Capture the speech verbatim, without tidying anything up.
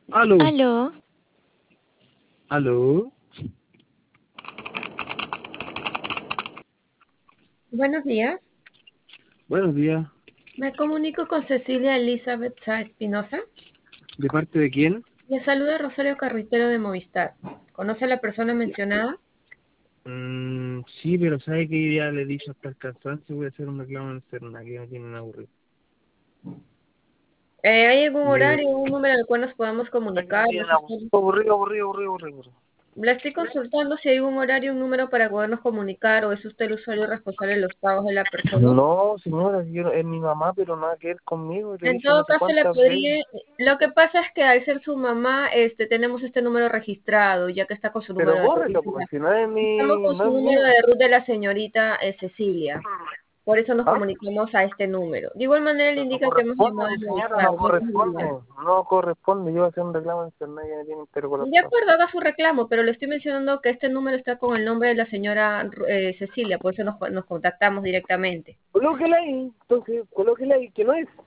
Aló, Aló, aló. Buenos días. Buenos días. Me comunico con Cecilia Elizabeth Sá Espinosa. ¿De parte de quién? Le saluda Rosario Carritero de Movistar. ¿Conoce a la persona mencionada? Mm, sí, pero sabe que ya le he dicho hasta el cansancio, voy a hacer un reclamo en Serna, que me tienen aburrido. Eh, ¿hay algún Le... horario, un número al cual nos podamos Ay, me comunicar? tienen aburrido, aburrido, aburrido, aburrido, aburrido. Le estoy consultando si hay un horario, un número para podernos comunicar o es usted el usuario responsable de los pagos de la persona. No, señora, si yo- es mi mamá, pero nada que ver conmigo, le En dije todo no sé caso, le cuántas veces. podría... Lo que pasa es que al ser su mamá, este, tenemos este número registrado, ya que está con su Pero número de bórrelo, ruta. porque si no es Estamos mi, con no su es número mío. de ruta de la señorita eh, Cecilia. Por eso nos ¿Ah? comunicamos a este número. De igual manera le Pero no indica que hemos corresponde, llamado a mi señora, Movistar. no corresponde. No corresponde, yo voy a hacer un reclamo en Serna y me tienen De intercolapsado. acuerdo, haga su reclamo, pero le estoy mencionando que este número está con el nombre de la señora eh, Cecilia, por eso nos, nos contactamos directamente. Colóquela ahí, entonces, colóquela ahí, que no es.